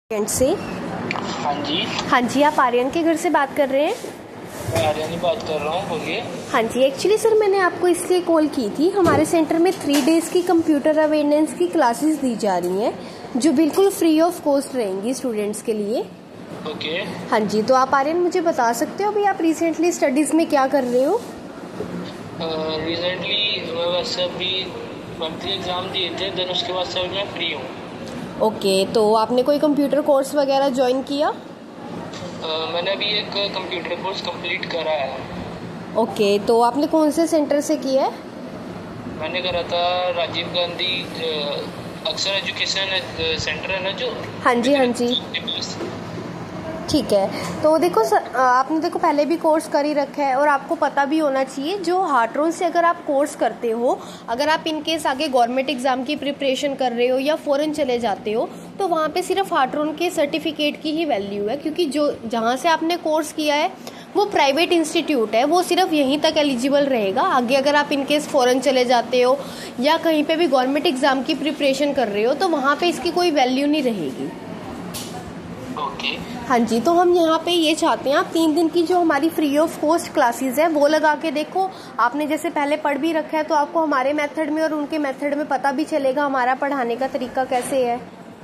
से। हाँ जी। हाँ जी, आप आर्यन के घर से बात कर रहे हैं? मैं आर्यन ही बात कर रहा हूँ, बोलिए। हाँ जी, एक्चुअली सर मैंने आपको इसलिए कॉल की थी, हमारे सेंटर में 3 डेज़ की कंप्यूटर अवेयरनेस की क्लासेस दी जा रही हैं जो बिल्कुल फ्री ऑफ कॉस्ट रहेंगी स्टूडेंट्स के लिए। ओके। हाँ जी, तो आप आर्यन मुझे बता सकते हो अभी आप रिसेंटली स्टडीज़ में क्या कर रहे हो? रिसेंटली मैं वैसे अभी मंथली एग्ज़ाम दिए थे, देन उसके बाद से मैं फ्री हूँ। ओके, तो आपने कोई कंप्यूटर कोर्स वगैरह ज्वाइन किया? मैंने अभी एक कंप्यूटर कोर्स कंप्लीट करा है। ओके, तो आपने कौन से सेंटर से किया है? मैंने करा था राजीव गांधी अक्षर एजुकेशन सेंटर है ना जो। हाँ जी, हाँ जी। ठीक है, तो देखो सर, आपने देखो पहले भी कोर्स कर ही रखा है और आपको पता भी होना चाहिए जो हार्ट्रोन से अगर आप कोर्स करते हो, अगर आप इन केस आगे गवर्नमेंट एग्जाम की प्रिपरेशन कर रहे हो या फॉरेन चले जाते हो तो वहाँ पे सिर्फ हार्ट्रोन के सर्टिफिकेट की ही वैल्यू है, क्योंकि जो जहाँ से आपने कोर्स किया है वो प्राइवेट इंस्टीट्यूट है, वो सिर्फ यहीं तक एलिजिबल रहेगा। आगे अगर आप इन केस फॉरेन चले जाते हो या कहीं पे भी गवर्नमेंट एग्जाम की प्रिपरेशन कर रहे हो तो वहाँ पे इसकी कोई वैल्यू नहीं रहेगी। ओके। हाँ जी, तो हम यहाँ पे ये चाहते हैं आप 3 दिन की जो हमारी फ्री ऑफ कॉस्ट क्लासेस है वो लगा के देखो। आपने जैसे पहले पढ़ भी रखा है तो आपको हमारे मेथड में और उनके मेथड में पता भी चलेगा हमारा पढ़ाने का तरीका कैसे है।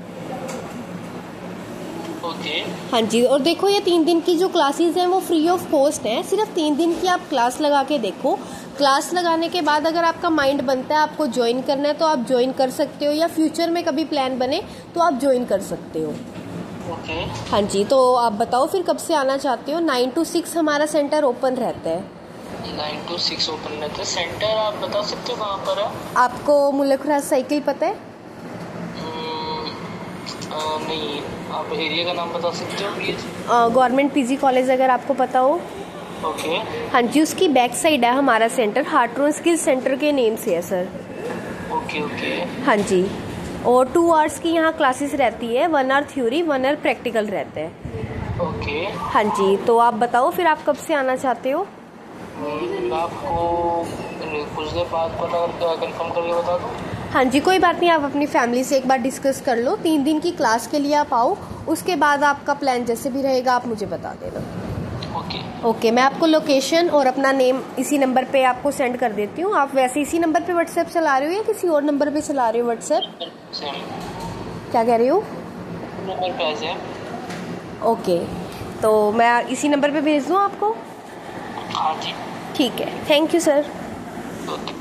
ओके। हाँ जी, और देखो ये 3 दिन की जो क्लासेस हैं वो फ्री ऑफ कॉस्ट हैं। सिर्फ 3 दिन की आप क्लास लगा के देखो। क्लास लगाने के बाद अगर आपका माइंड बनता है आपको ज्वाइन करना है तो आप ज्वाइन कर सकते हो, या फ्यूचर में कभी प्लान बने तो आप ज्वाइन कर सकते हो। ओके। हाँ जी, तो आप बताओ फिर कब से आना चाहते हो? 9 to 6 हमारा सेंटर ओपन रहता है। 9 to 6 ओपन रहता है। सेंटर आप बता सकते हो कहाँ पर है? आपको मुल्लखराज साइकिल पता है? नहीं, आप एरिया का नाम बता सकते हो प्लीज? गवर्नमेंट पीजी कॉलेज अगर आपको पता हो। ओके। हाँ जी, उसकी बैक साइड है हमारा सेंटर, हार्ट्रोन स्किल सेंटर के नेम से है सर। Okay okay. हाँ जी, और 2 आवर्स की यहाँ क्लासेस रहती है, 1 आवर थ्योरी 1 आवर प्रैक्टिकल रहता है। ओके। हाँ जी, तो आप बताओ फिर आप कब से आना चाहते हो? मैं आपको कुछ देर बाद पता कंफर्म करके बता दूँ। हाँ जी, कोई बात नहीं, आप अपनी फैमिली से एक बार डिस्कस कर लो। 3 दिन की क्लास के लिए आप आओ, उसके बाद आपका प्लान जैसे भी रहेगा आप मुझे बता देना। ओके। ओके, मैं आपको लोकेशन और अपना नेम इसी नंबर पे आपको सेंड कर देती हूँ। आप वैसे इसी नंबर पे व्हाट्सएप चला रहे हो या किसी और नंबर पे चला रहे हो व्हाट्सएप? सेम क्या कह रहे हो? नंबर पे है। ओके, तो मैं इसी नंबर पे भेज दूँ आपको? हाँ जी। ठीक है, थैंक यू सर। ओके।